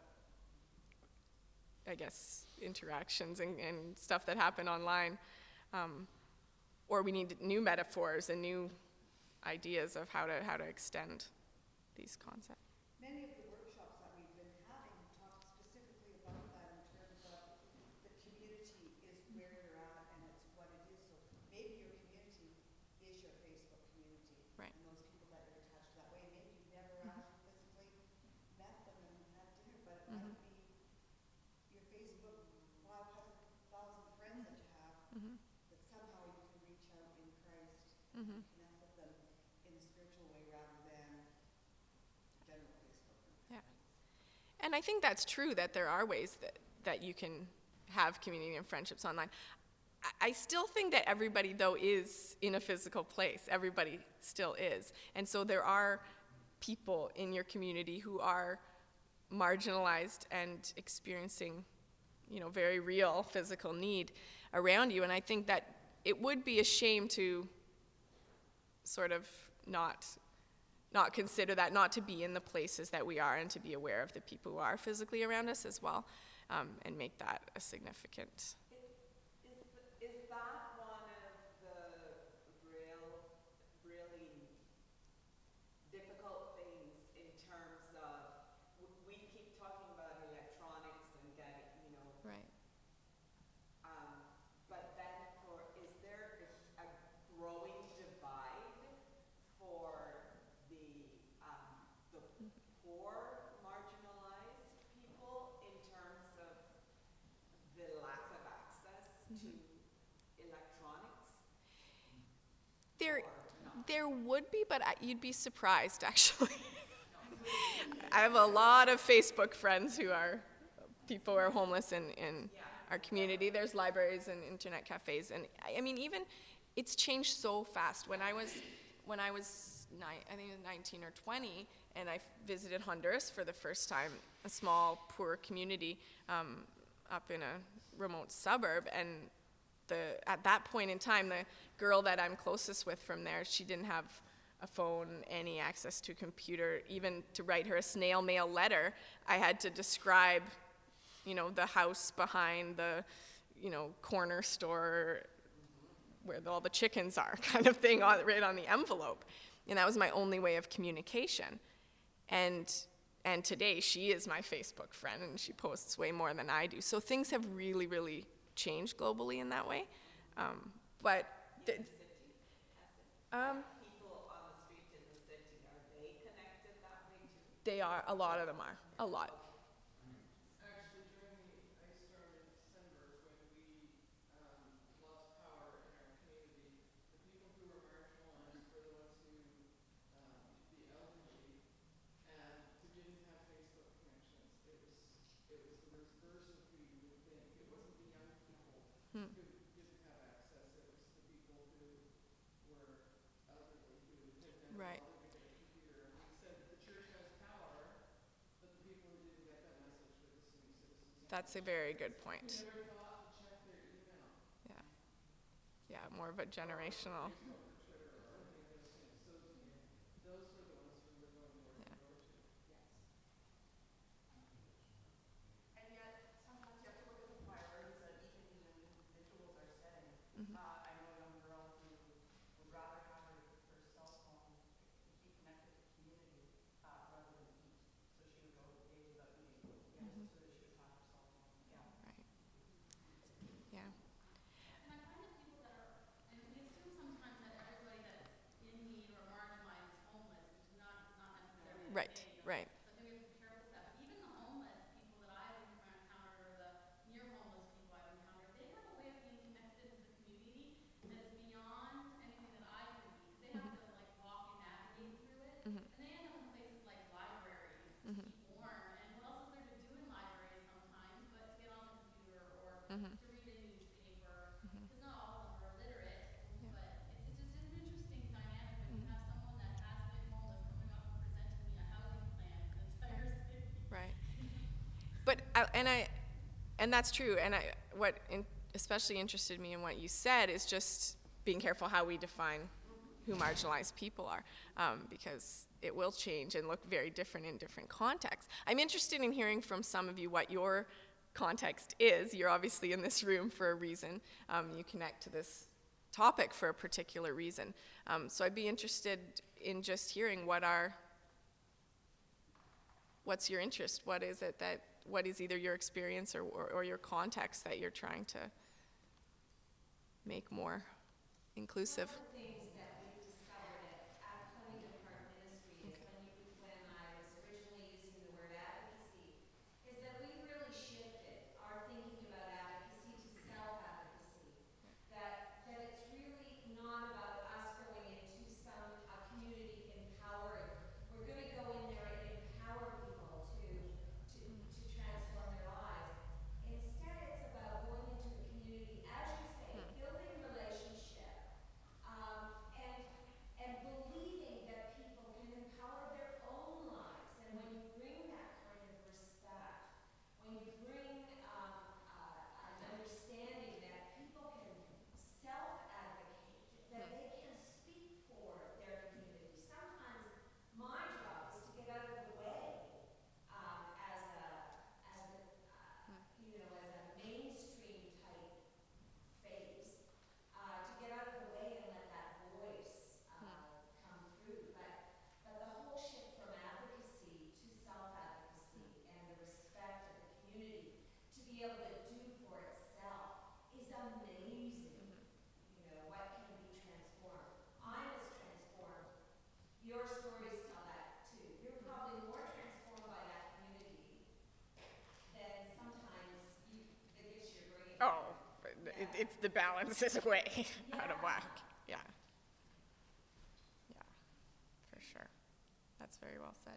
I guess, interactions and stuff that happen online, or we need new metaphors and new ideas of how to extend these concepts. Many of the workshops that we've been having talk specifically about that in terms of the community is where you're at and it's what it is. So maybe your community is your Facebook community. Right. And those people that you're attached to that way. Maybe you've never actually physically met them and had dinner, but it might be your Facebook 500,000 friends that you have that somehow you can reach out in Christ and connect with them in a spiritual way rather than general Facebook. Yeah. And I think that's true, that there are ways that you can have community and friendships online. I still think that everybody, though, is in a physical place. Everybody still is. And so there are people in your community who are marginalized and experiencing, you know, very real physical need around you. And I think that it would be a shame to sort of not consider that, not to be in the places that we are, and to be aware of the people who are physically around us as well, and make that a significant. Is that one of the really difficult things in terms of, we keep talking about electronics and getting, you know, Right. but then is there a growing divide for the poor marginalized people in terms of the lack of access to electronics? There would be, but you'd be surprised, actually. I have a lot of Facebook friends who are people who are homeless in our community. There's libraries and internet cafes, and I mean, even it's changed so fast. When I was I think it was 19 or 20, and I visited Honduras for the first time, a small poor community up in a remote suburb, and at that point in time, the girl that I'm closest with from there, she didn't have a phone, any access to a computer. Even to write her a snail mail letter, I had to describe, you know, the house behind the, you know, corner store where all the chickens are, kind of thing, right on the envelope. And that was my only way of communication. And today, she is my Facebook friend, and she posts way more than I do. So things have really, really changed globally in that way. But People on the street in the city, are they connected that way too? they are, a lot of them are, a lot. Actually, during the ice storm in December, when we lost power in our community, the people who were marginalized were the ones who, the elderly, and who didn't have Facebook connections. It was the reverse of who you would think. It wasn't the young people who didn't have access. It was the people who were elderly, who had never Right. bothered to get a computer. And we said that the church has power, but the people who didn't get that message were the senior citizens. That's a very good point. Who never thought to check their email. Yeah, more of a generational. Facebook or Twitter or any of those things. So those were Right. So I think we have to be careful with that. But even the homeless people that I've encountered, or the near homeless people I've encountered, they have a way of being connected with the community that is beyond anything that I can be. Because they have to like walk and navigate through it. And they end up in places like libraries to keep warm. And what else is there to do in libraries sometimes but to get on the computer or to read a newspaper? Because not all of them are illiterate. But it's just an interesting dynamic when you have someone that has been homeless coming up and presenting me a housing plan for the entire city. Right. But and that's true. And especially interested me in what you said is just being careful how we define who marginalized people are, because it will change and look very different in different contexts. I'm interested in hearing from some of you what your context is. You're obviously in this room for a reason. You connect to this topic for a particular reason. So I'd be interested in just hearing what's your interest? What is it what is either your experience or your context that you're trying to make more inclusive? One of the things that we've discovered at Flemington Park Ministry is when I was originally using the word advocacy, is that we've really shifted our thinking about advocacy to self-advocacy. That it's really not about us going into a community empowering. We're going to go in there and empower people to transform their lives. Instead, it's about going into the community, as you say, building relationship, and believing that people can empower their own lives. And when you bring that kind of respect, when you bring an understanding that people can self-advocate, that they can speak for their community. Sometimes my job is to get out of the way as a mainstream type phase, to get out of the way and let that voice come through. But the whole shift from advocacy to self-advocacy and the respect of the community to be able to do for itself is amazing. What can be transformed. I was transformed. Your stories tell that too. You're probably more transformed by that community than sometimes the gifts you're bringing. Oh, it's the balance is way out of whack. Yeah. Yeah, for sure. That's very well said.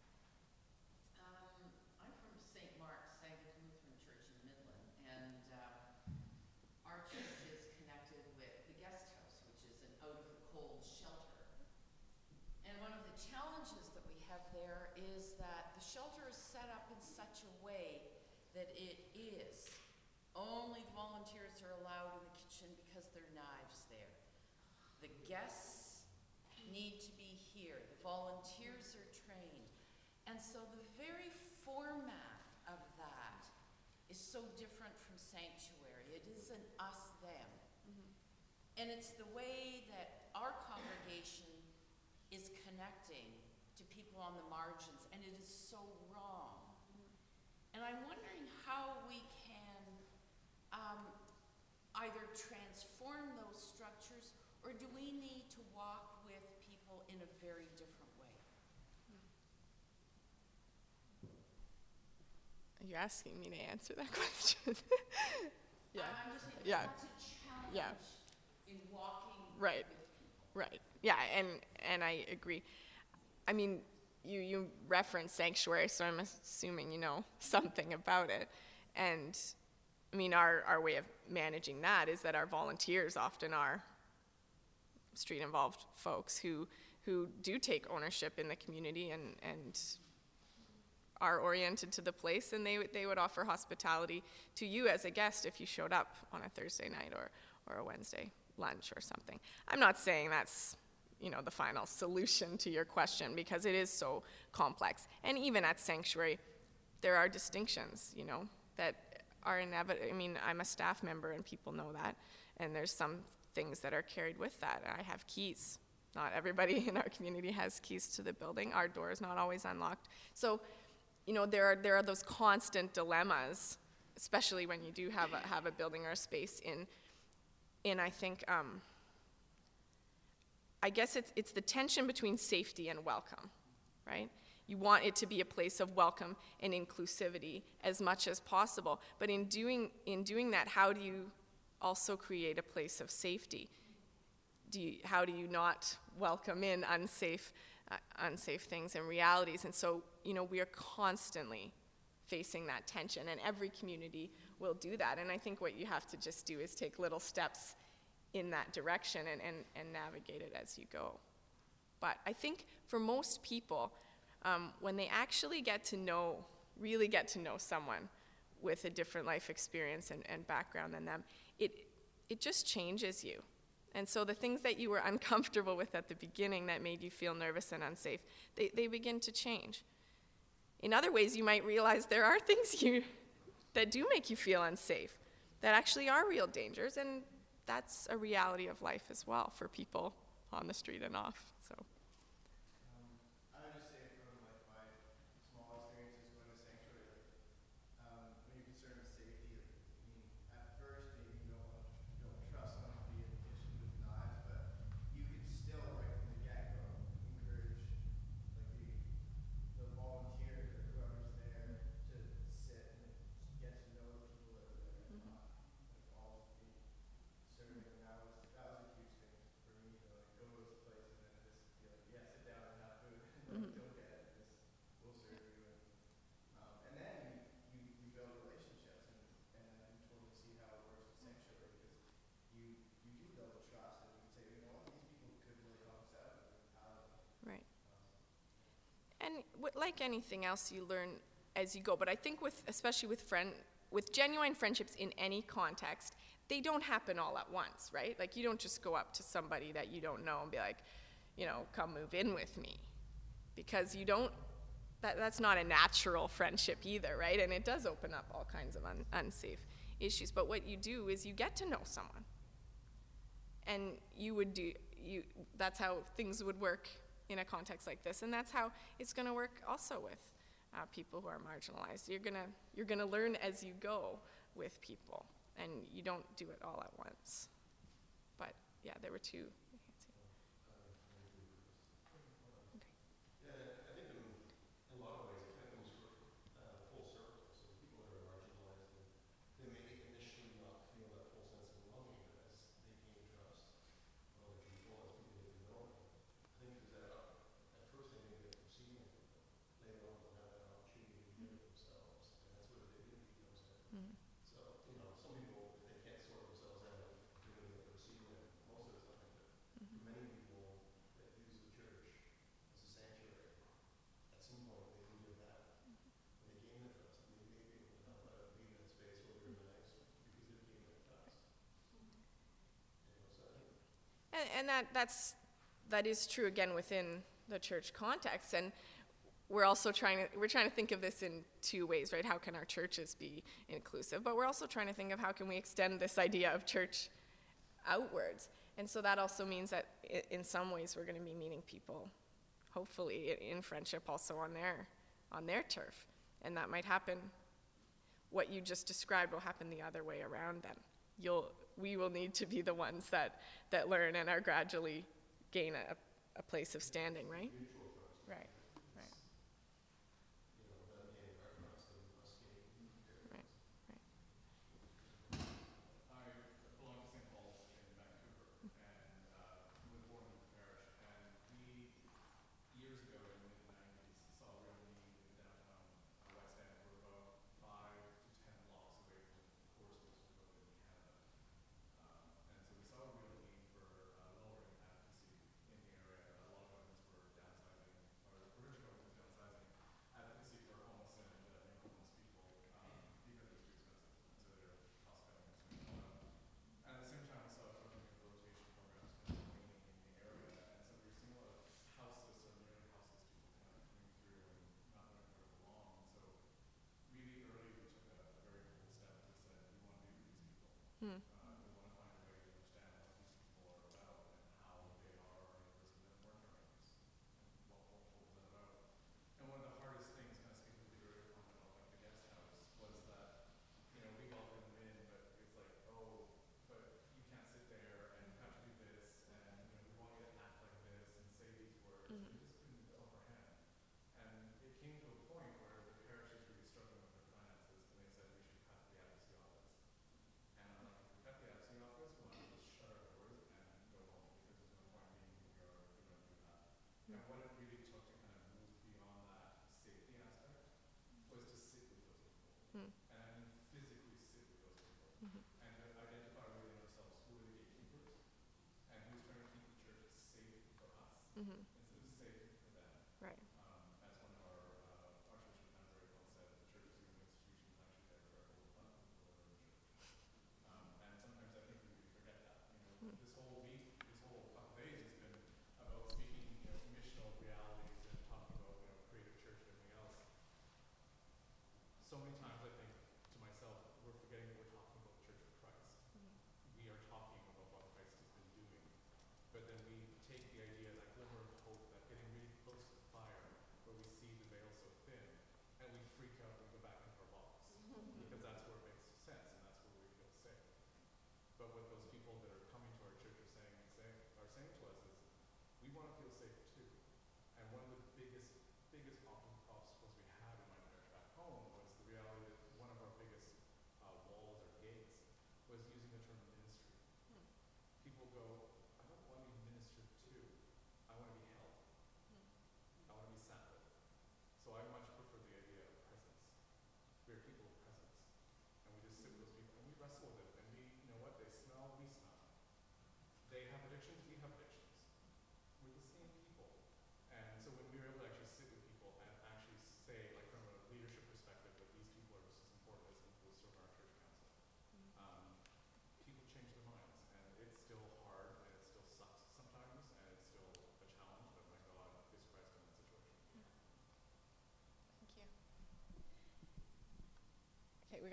I'm from St. Mark's Anglican Lutheran Church in Midland, and our church is connected with the guest house, which is an out-of-the-cold shelter. And one of the challenges that we have there is that the shelter is set up in such a way that it is only the volunteers are allowed in the kitchen because there are knives there. The guests need to be here. The volunteers are trained. And so the very format of that is so different from sanctuary. It is an us-them. And it's the way that our congregation is connecting to people on the margins, and it is so wrong. And I'm wondering how we can either transform those structures, or do we need to walk with people in a very different way? Are you asking me to answer that question? Yeah. I'm just saying Yeah. that's a challenge Yeah. in walking Right. with people. Right. Yeah, and I agree. I mean, you referenced sanctuary, so I'm assuming you know something about it. And I mean, our way of managing that is that our volunteers often are street-involved folks who do take ownership in the community and are oriented to the place, and they would offer hospitality to you as a guest if you showed up on a Thursday night or a Wednesday lunch or something. I'm not saying that's the final solution to your question, because it is so complex. And even at Sanctuary, there are distinctions, that are inevitable. I mean, I'm a staff member and people know that, and there's some things that are carried with that. I have keys. Not everybody in our community has keys to the building. Our door is not always unlocked. So, there are those constant dilemmas, especially when you do have a building or a space in I think, I guess it's the tension between safety and welcome, right? You want it to be a place of welcome and inclusivity as much as possible. But in doing that, how do you also create a place of safety? How do you not welcome in unsafe things and realities? And so, we are constantly facing that tension, and every community will do that. And I think what you have to just do is take little steps in that direction and navigate it as you go. But I think for most people, when they actually really get to know someone with a different life experience and background than them, it just changes you. And so the things that you were uncomfortable with at the beginning that made you feel nervous and unsafe, they begin to change. In other ways, you might realize there are things that do make you feel unsafe, that actually are real dangers, and that's a reality of life as well for people on the street and off. So. I would just say from like my small experiences going to sanctuary, when you're concerned with safety, at first maybe you don't trust someone to be in the kitchen with knives, but you can still right from the get-go encourage like the volunteers or whoever's there to sit and get to know the people that are there and not like all be serving. And that was a huge thing for me to like go to this place and then just be like, yeah, sit down and have food. Don't get it. We'll serve you. And then you build relationships and you totally see how it works with sanctuary because you do build a trust and you can say, these people could really help us out with mentality. Right. And like anything else, you learn as you go. But I think especially with genuine friendships in any context, they don't happen all at once, right? Like you don't just go up to somebody that you don't know and be like, come move in with me. Because that's not a natural friendship either, right? And it does open up all kinds of unsafe issues. But what you do is you get to know someone. And that's how things would work in a context like this. And that's how it's going to work also with people who are marginalized. You're gonna learn as you go with people, and you don't do it all at once. But yeah, there were two. And that is true again within the church context, and we're trying to think of this in two ways, right? How can our churches be inclusive? But we're also trying to think of how can we extend this idea of church outwards. And so that also means that in some ways we're going to be meeting people, hopefully in friendship, also on their turf, and that might happen. What you just described will happen the other way around. Then we will need to be the ones that learn and are gradually gain a place of standing, right? Right.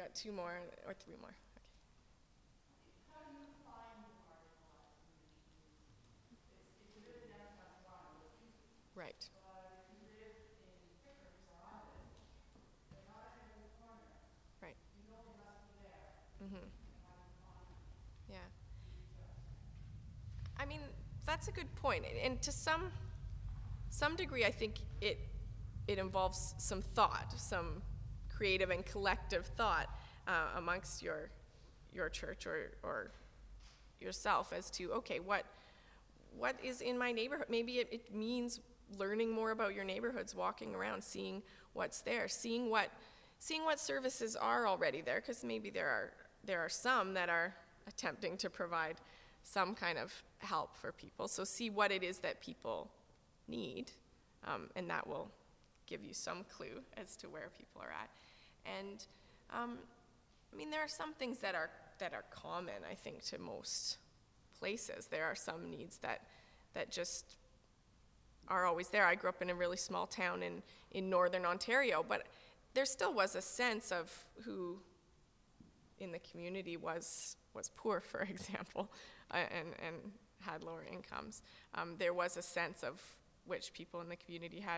got 2 more or 3 more. Okay. How do you find the marginalized community? If you live in downtown Toronto, it's easy. Right. But if you live in Pickering, Toronto, they're not at every corner. Right. You know they must be there. Mm-hmm. How do you find them? Yeah. Reach out. I mean, that's a good point. And to some degree, I think it involves some thought, some creative and collective thought amongst your church or yourself as to, okay, what is in my neighborhood? Maybe it means learning more about your neighborhoods, walking around, seeing what's there, seeing what services are already there, because maybe there are some that are attempting to provide some kind of help for people. So see what it is that people need, and that will give you some clue as to where people are at. And I mean, there are some things that are common, I think, to most places. There are some needs that just are always there. I grew up in a really small town in northern Ontario, but there still was a sense of who in the community was poor, for example, and had lower incomes. There was a sense of which people in the community had,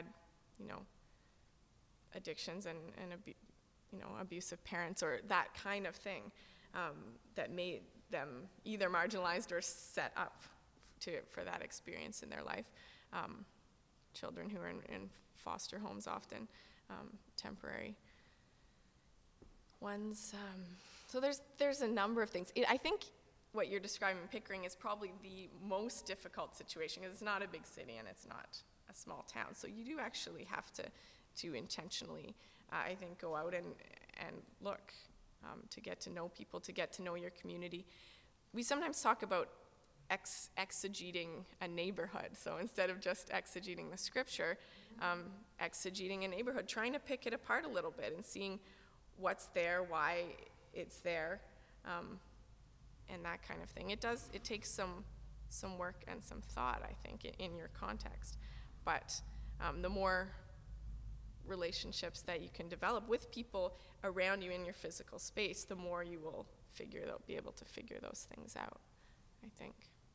addictions and abusive parents or that kind of thing, that made them either marginalized or set up for that experience in their life. Children who are in foster homes, often temporary ones. So there's a number of things. I think what you're describing in Pickering is probably the most difficult situation, because it's not a big city and it's not a small town. So you do actually have to intentionally, I think, go out and look to get to know people, to get to know your community. We sometimes talk about exegeting a neighborhood. So instead of just exegeting the scripture, exegeting a neighborhood, trying to pick it apart a little bit and seeing what's there, why it's there, and that kind of thing. It takes some work and some thought, I think, in your context. But the more relationships that you can develop with people around you in your physical space, the more you will be able to figure those things out, I think.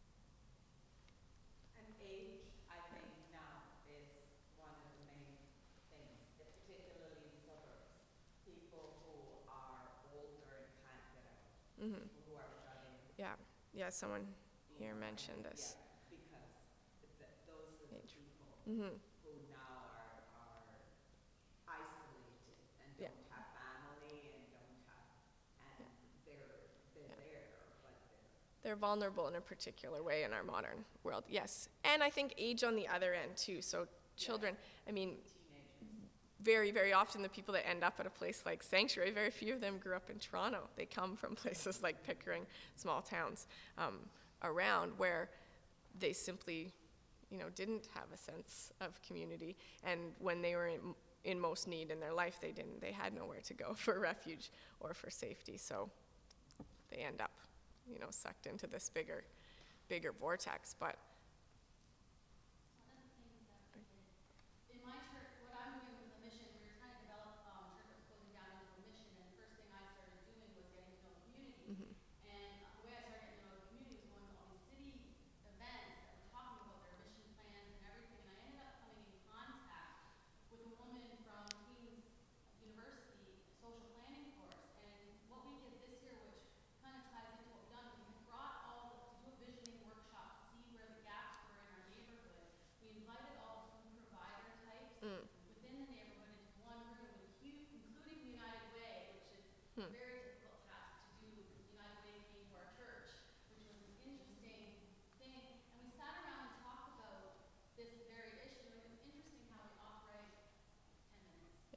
And age, I think, now is one of the main things, particularly in suburbs. People who are older and can't get out, Mm-hmm. people who are shut in. Yeah, someone here mentioned this. Yeah, because those are the Age. people Mm-hmm. who now are isolated and Yeah. don't have family and they're there, but They're vulnerable in a particular way in our modern world, yes. And I think age on the other end, too. So children, I mean, very, very often the people that end up at a place like Sanctuary, very few of them grew up in Toronto. They come from places like Pickering, small towns around, where they simply, didn't have a sense of community. And when they were in most need in their life, they had nowhere to go for refuge or for safety. So they end up, sucked into this bigger vortex. But One of the things that we did, in my church, what I'm doing with the mission, we were trying to develop, church was closing down into a mission, and the first thing I started doing was getting to know the community. Mm-hmm. And the way I started getting to know the community was going to all these city events that were talking about their mission plans and everything, and I ended up coming in contact with a woman from Queen's University social planning course. And what we did this year, which kind of ties into what we've done, we brought to do a visioning workshop to see where the gaps were in our neighborhood. We invited all the food provider types within the neighborhood into one room, including United Way, which is a very difficult task to do, because United Way came to our church, which was an interesting thing. And we sat around and talked about this very issue, and it was interesting how we operate. 10 minutes.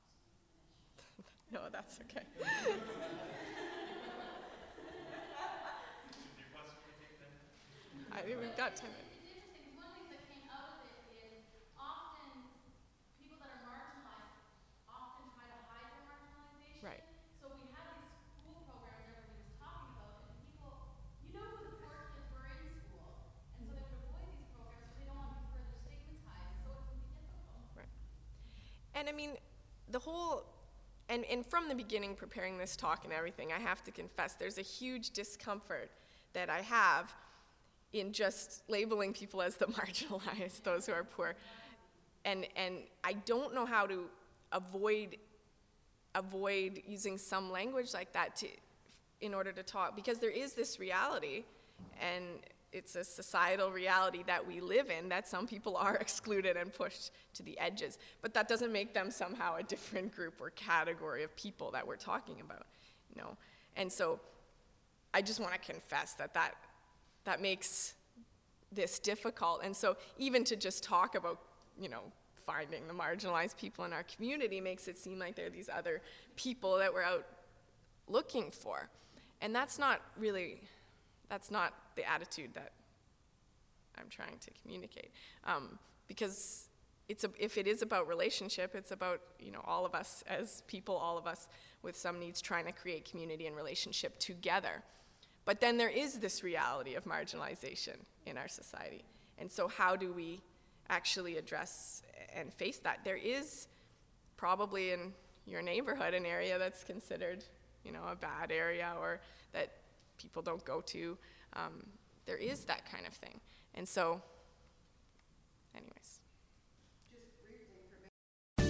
No, that's okay. Is your question okay then? I think we've got 10 minutes. It's interesting, because one of the things that came out of it is often people that are marginalized often try to hide their marginalization. Right. So we had these school programs everybody was talking about, and people, who the poor kids were in school, and so they would avoid these programs because they don't want to be further stigmatized, so it can be difficult. Right. And I mean, the whole and from the beginning, preparing this talk and everything, I have to confess there's a huge discomfort that I have in just labeling people as the marginalized, those who are poor. And I don't know how to avoid using some language like that in order to talk, because there is this reality, and it's a societal reality that we live in, that some people are excluded and pushed to the edges. But that doesn't make them somehow a different group or category of people that we're talking about, you know. And so I just want to confess that makes this difficult. And so even to just talk about, you know, finding the marginalized people in our community makes it seem like there are these other people that we're out looking for. And that's not the attitude that I'm trying to communicate. Because if it is about relationship, it's about, you know, all of us as people, all of us with some needs trying to create community and relationship together. But then there is this reality of marginalization in our society. And so how do we actually address and face that? There is probably in your neighborhood an area that's considered, you know, a bad area, or that people don't go to. There is that kind of thing. And so, anyways. Just briefly for me.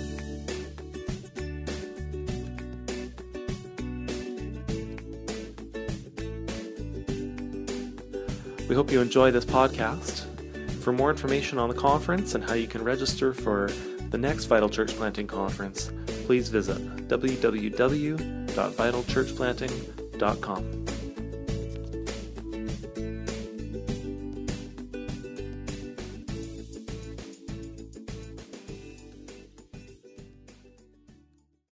We hope you enjoy this podcast. For more information on the conference and how you can register for the next Vital Church Planting Conference, please visit www.vitalchurchplanting.com.